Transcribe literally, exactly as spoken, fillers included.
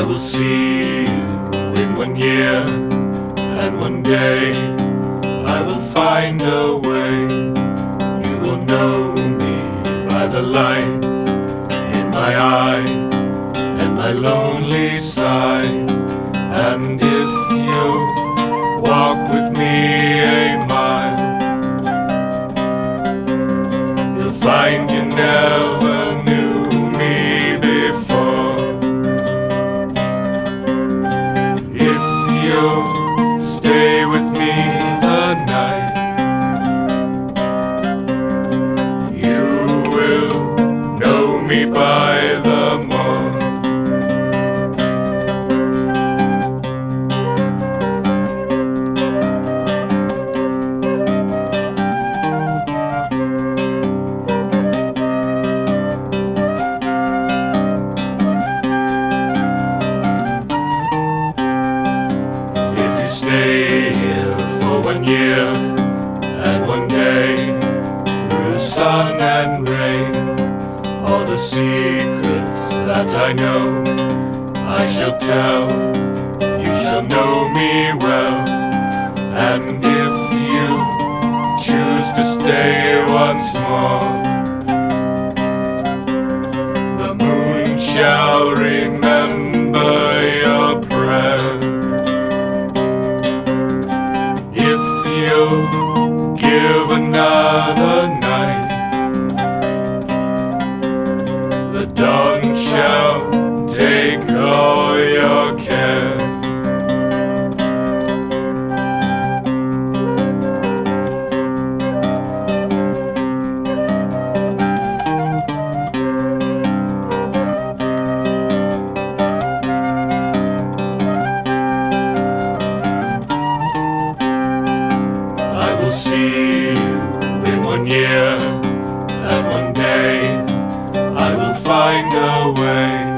will see you in one year, and one day I will find a way. You will know me by the light in my eye and my lonely side. And if you walk with me a mile, you'll find you never knew me before. If you stay with me the night, you will know me by the morn. Stay here for one year and one day, through sun and rain. All the secrets that I know I shall tell. You shall know me well. And if you choose to stay once more, the moon shall remember your prayer. Give another night, the dawn shall take all your care. I will see you in one year, and one day I will find a way.